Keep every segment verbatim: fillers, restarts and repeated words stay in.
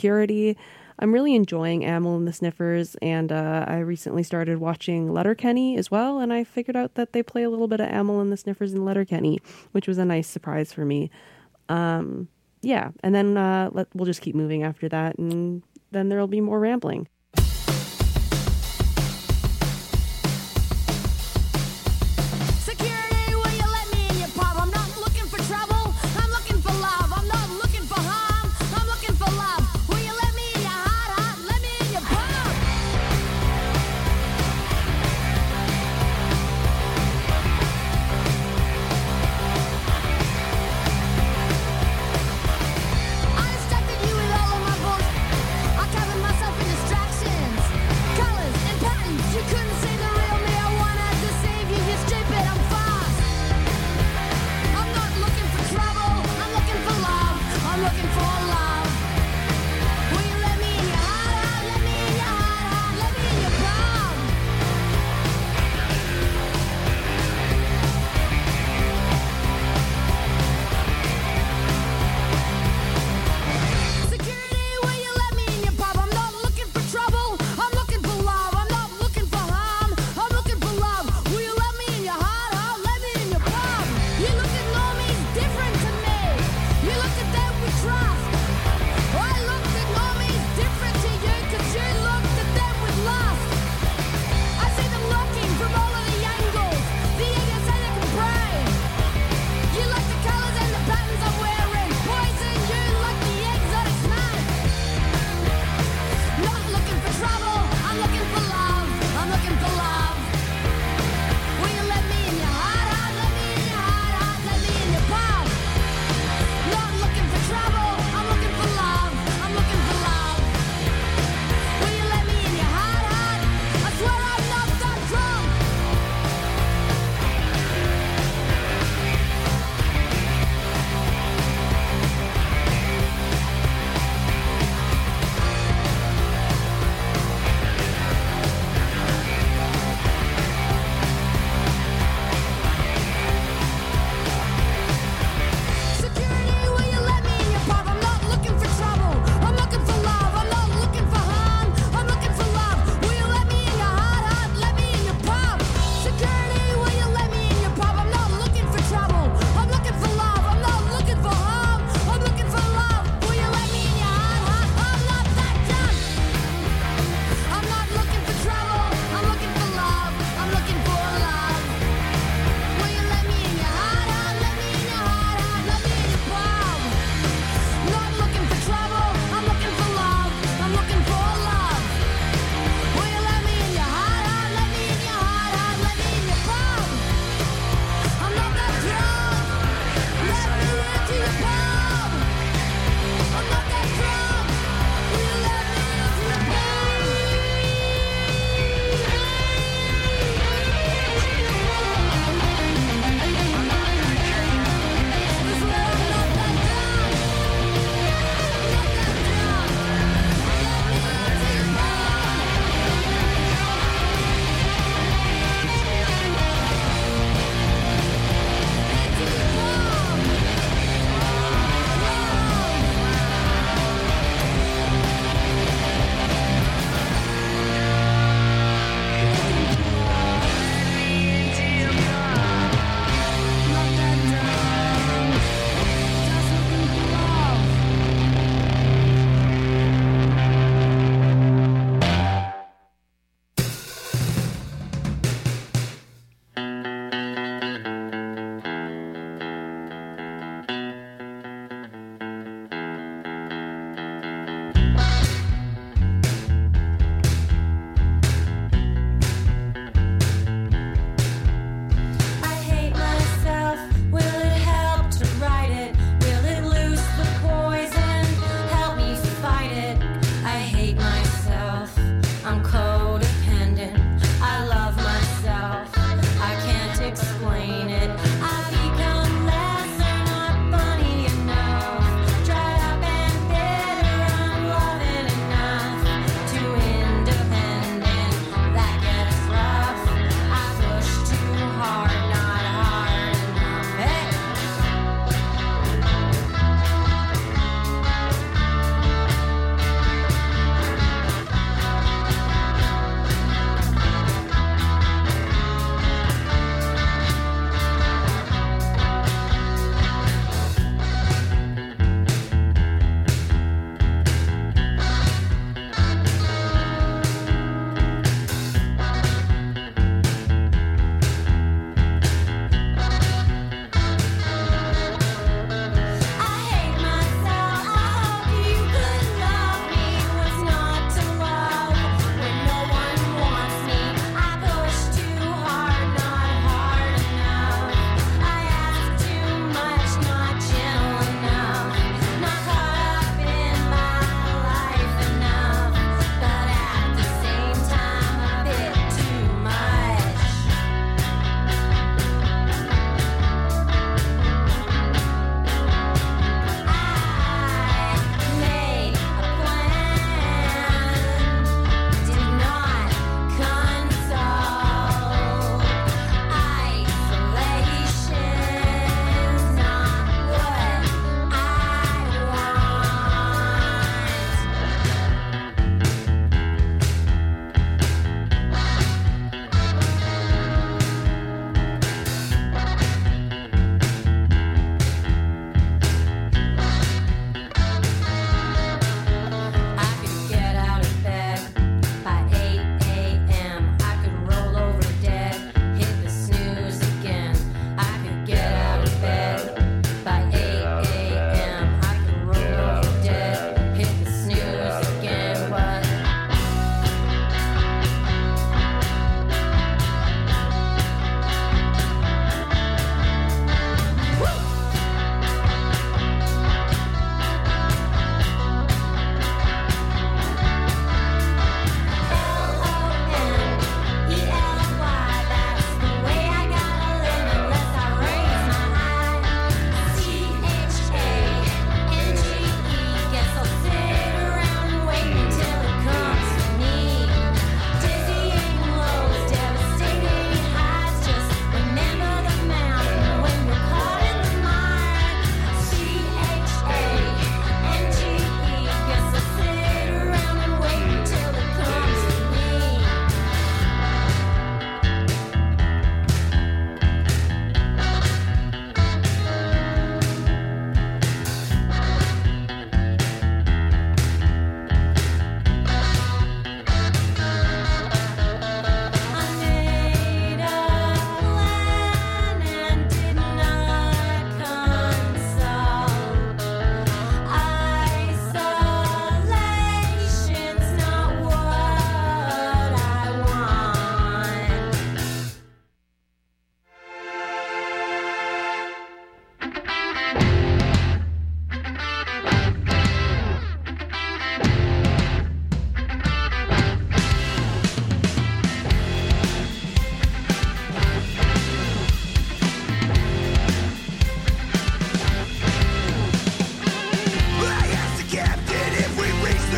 Security. I'm really enjoying Amyl and the Sniffers, and uh, I recently started watching Letterkenny as well, and I figured out that they play a little bit of Amyl and the Sniffers in Letterkenny, which was a nice surprise for me. Um, yeah, and then uh, let, we'll just keep moving after that, and then there'll be more rambling. I distracted you with all of my bullshit. I covered myself in distraction.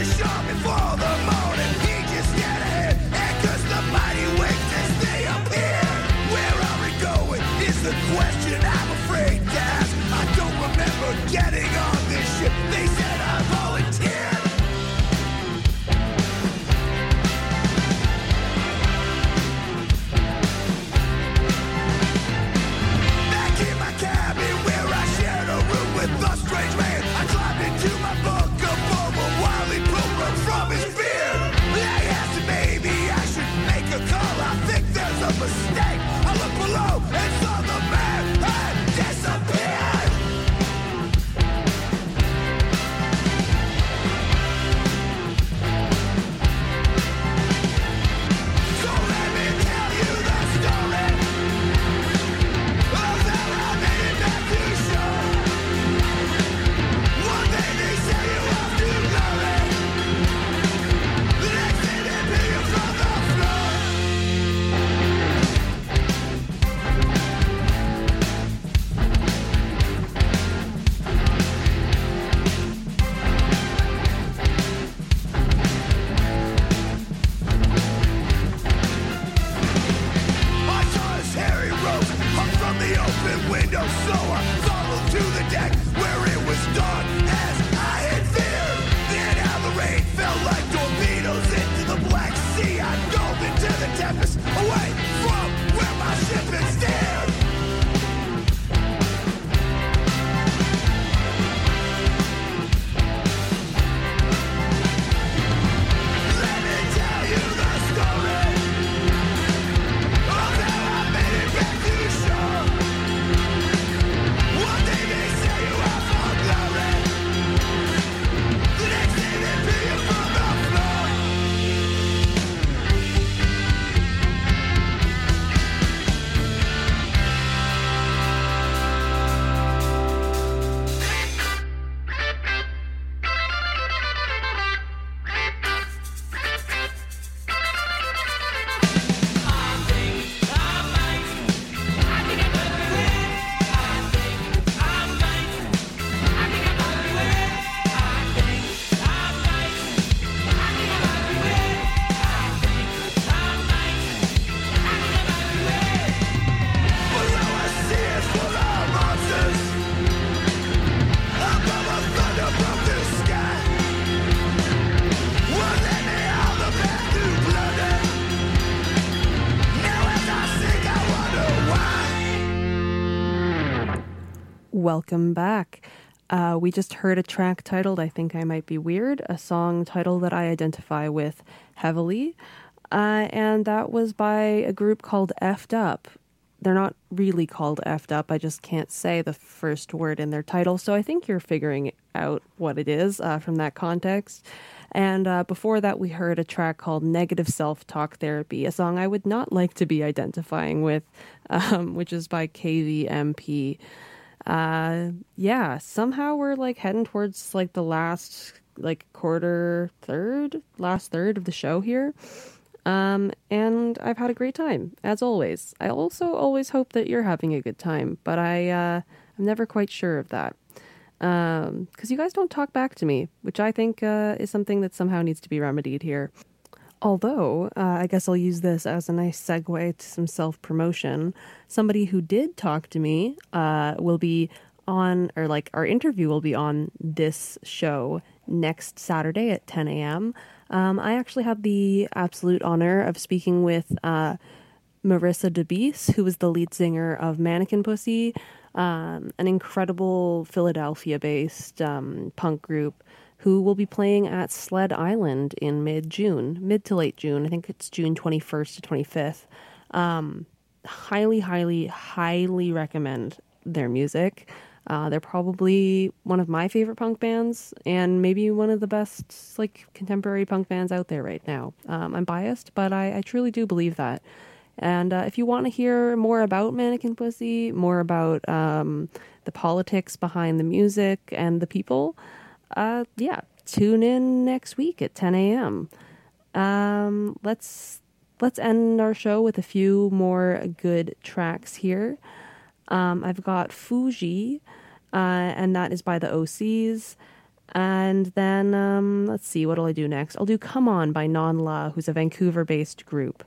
Welcome back. Uh, we just heard a track titled I Think I Might Be Weird, a song title that I identify with heavily, uh, and that was by a group called Effed Up. They're not really called Effed Up, I just can't say the first word in their title, so I think you're figuring out what it is uh, from that context. And uh, before that, we heard a track called Negative Self-Talk Therapy, a song I would not like to be identifying with, um, which is by K V M P. Uh, yeah, somehow we're like heading towards like the last like quarter, third, last third of the show here. Um, and I've had a great time, as always. I also always hope that you're having a good time, but I, uh, I'm never quite sure of that. Um, because you guys don't talk back to me, which I think, uh, is something that somehow needs to be remedied here. Although, uh, I guess I'll use this as a nice segue to some self-promotion. Somebody who did talk to me uh, will be on, or like our interview will be on this show next Saturday at ten a.m. Um, I actually had the absolute honor of speaking with uh, Marissa DeBeese, who was the lead singer of Mannequin Pussy, um, an incredible Philadelphia-based um, punk group who will be playing at Sled Island in mid-June, mid to late June. I think it's June twenty-first to twenty-fifth. Um, highly, highly, highly recommend their music. Uh, they're probably one of my favorite punk bands and maybe one of the best like contemporary punk bands out there right now. Um, I'm biased, but I, I truly do believe that. And uh, if you want to hear more about Mannequin Pussy, more about um, the politics behind the music and the people, Uh, yeah, tune in next week at ten a.m. Um, let's let's end our show with a few more good tracks here. Um, I've got Fuji, uh, and that is by the O Cs. And then, um, let's see, what'll I do next? I'll do Come On by Non La, who's a Vancouver-based group.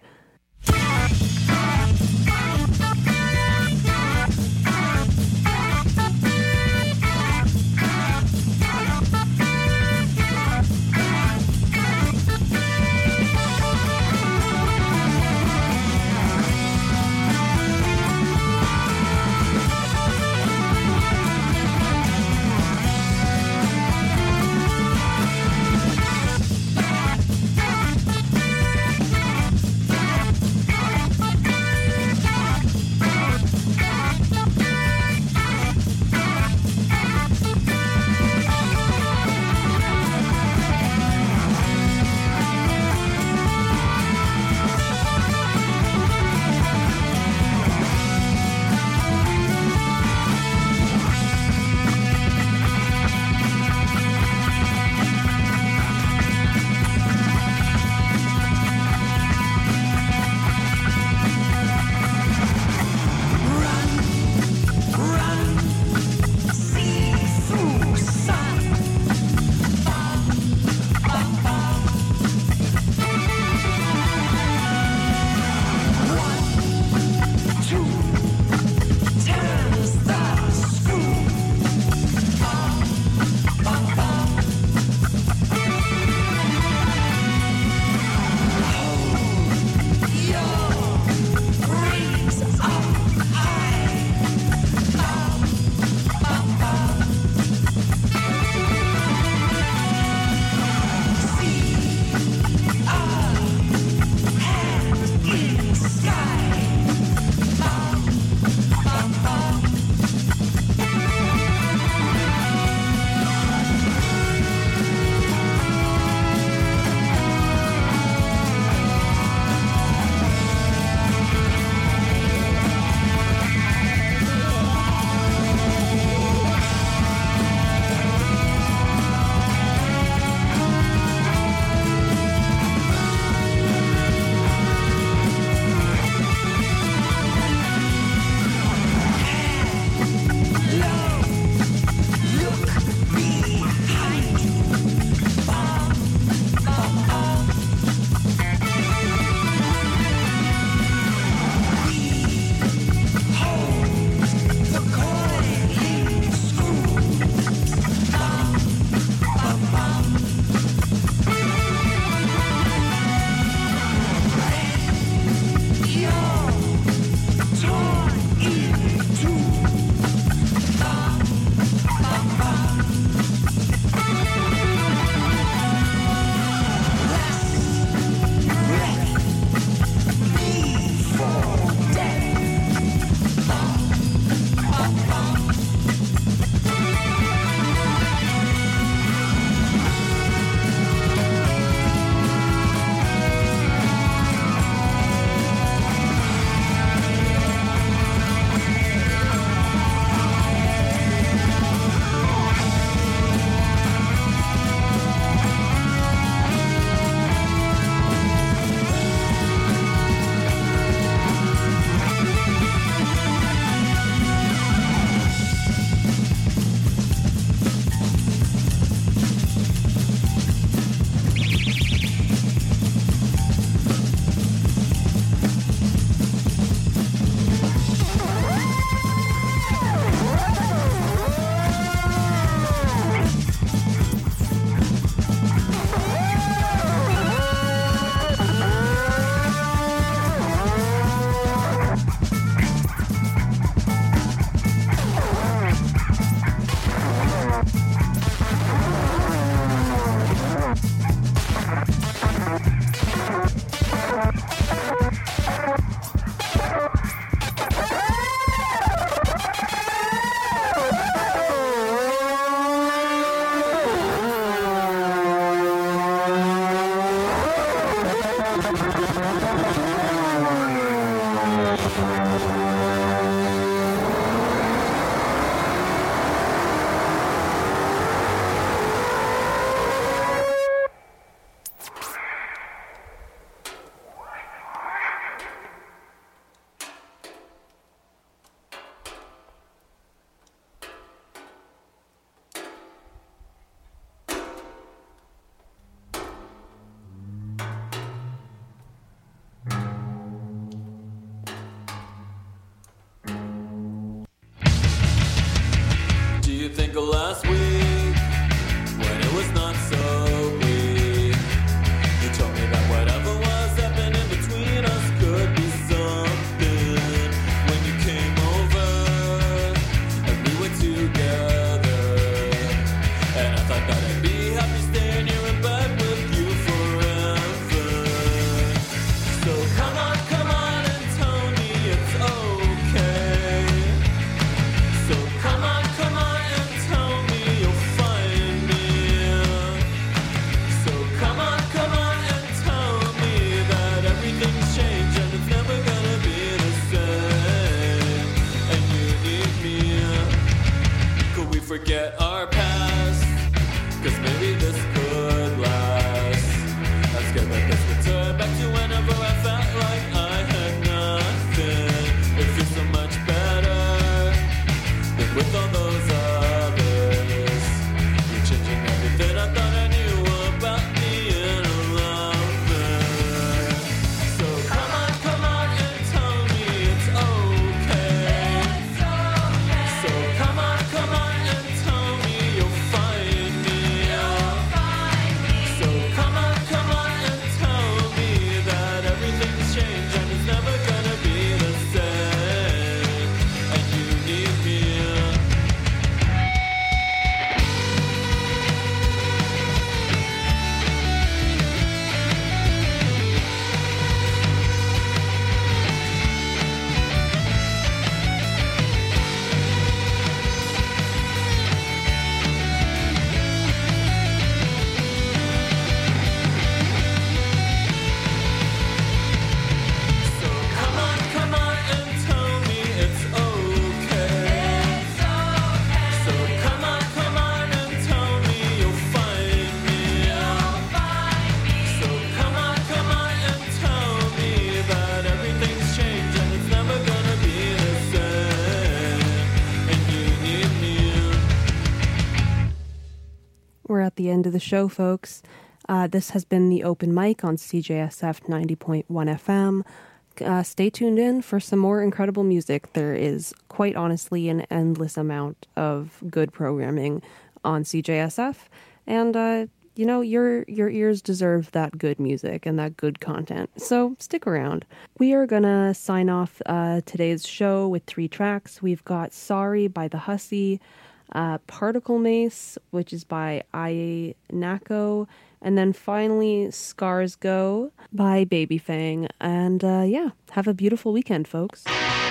end of the show, folks. Uh, this has been the open mic on C J S F ninety point one F M. Uh, stay tuned in for some more incredible music. There is, quite honestly, an endless amount of good programming on C J S F. And, uh, you know, your your ears deserve that good music and that good content. So stick around. We are going to sign off uh, today's show with three tracks. We've got Sorry by The Hussy, uh, Particle Mace, which is by Aye Nako, and then finally Scars Go by Baby Fang. And uh, yeah, have a beautiful weekend, folks.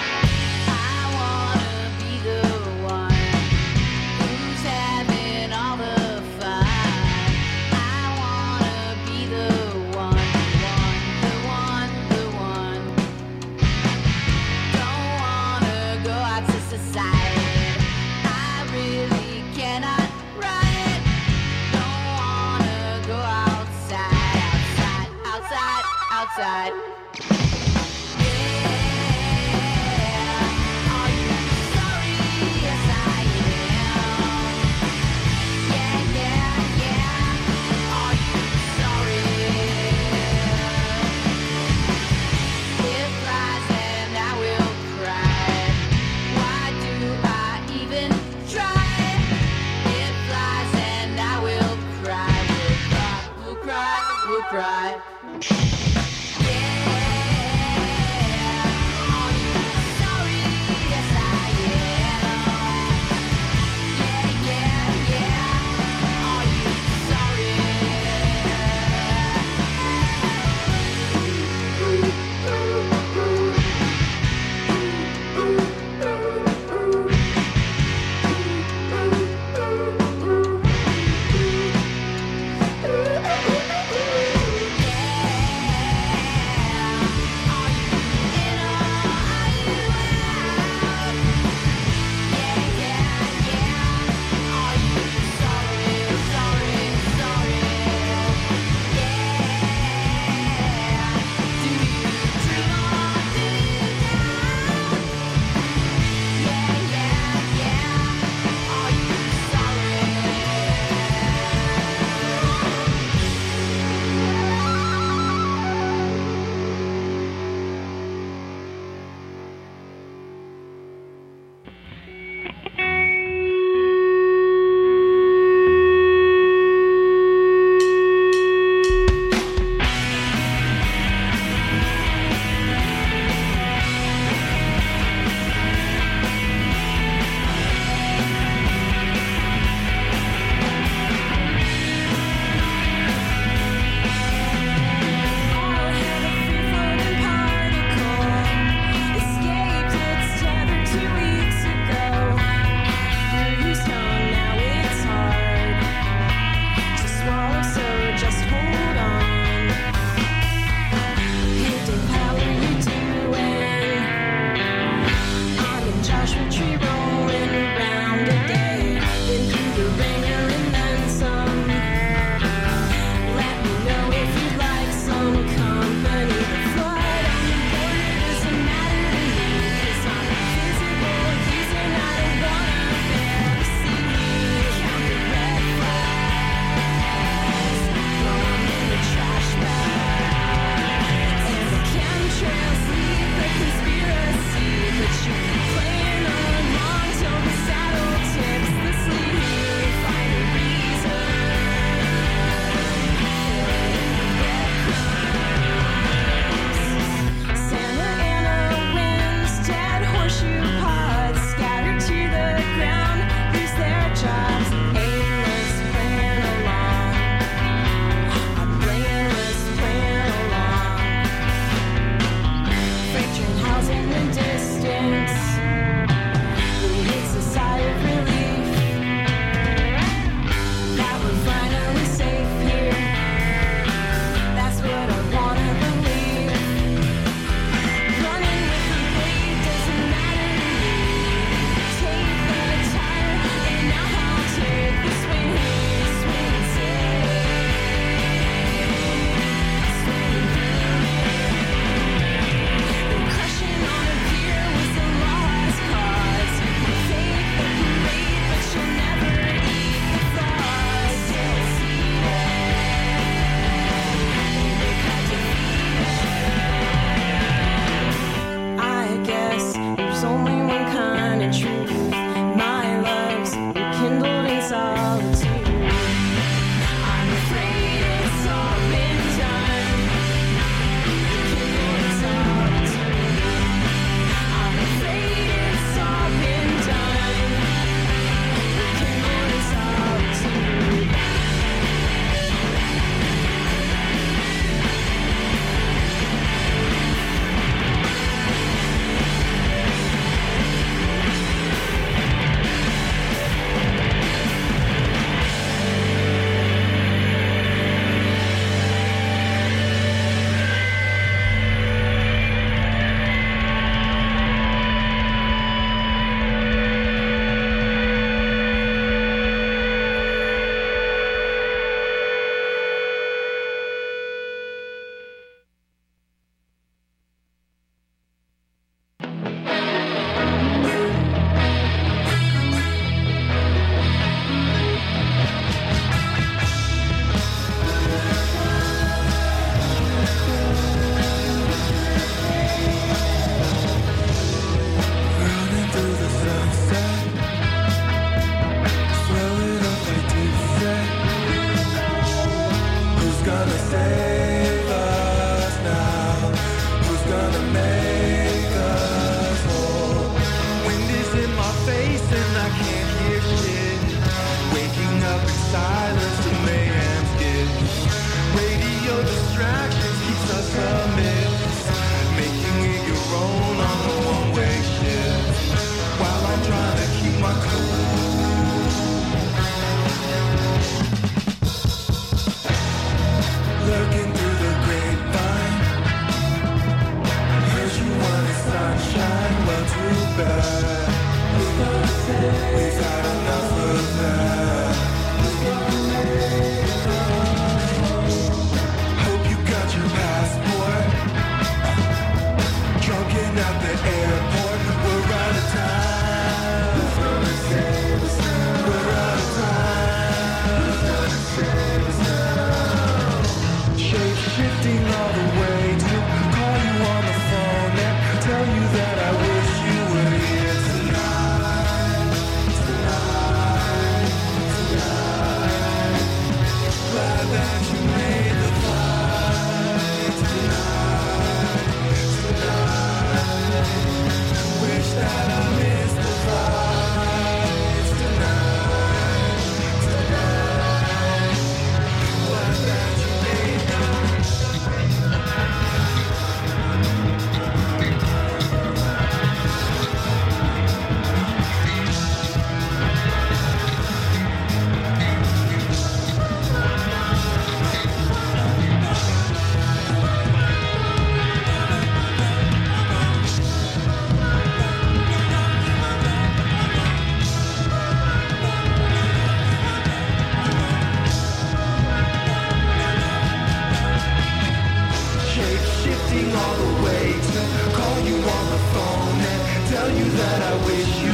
Outside. Cry. Yeah. save us now? Who's gonna make us whole? Wind is in my face and I can't hear shit. Waking up in silence to mayhem's gifts. Radio distractions keeps us amidst. Making it your own on a one-way shift. While I'm trying to keep my cool. Looking through the grapevine. Heard you wanted sunshine, well too bad. We've had enough of that. Hope you got your passport. Drunken at the airport. We're out of time. We're out of time. Shape shifting all the way to call you on the phone and tell you that I wish you were here tonight. Tonight, tonight. Glad that you made the flight tonight. Tonight. Wish that I missed the flight tonight. Tonight. Glad that you made the shape-shifting all the way to call you on the phone and tell you that I wish you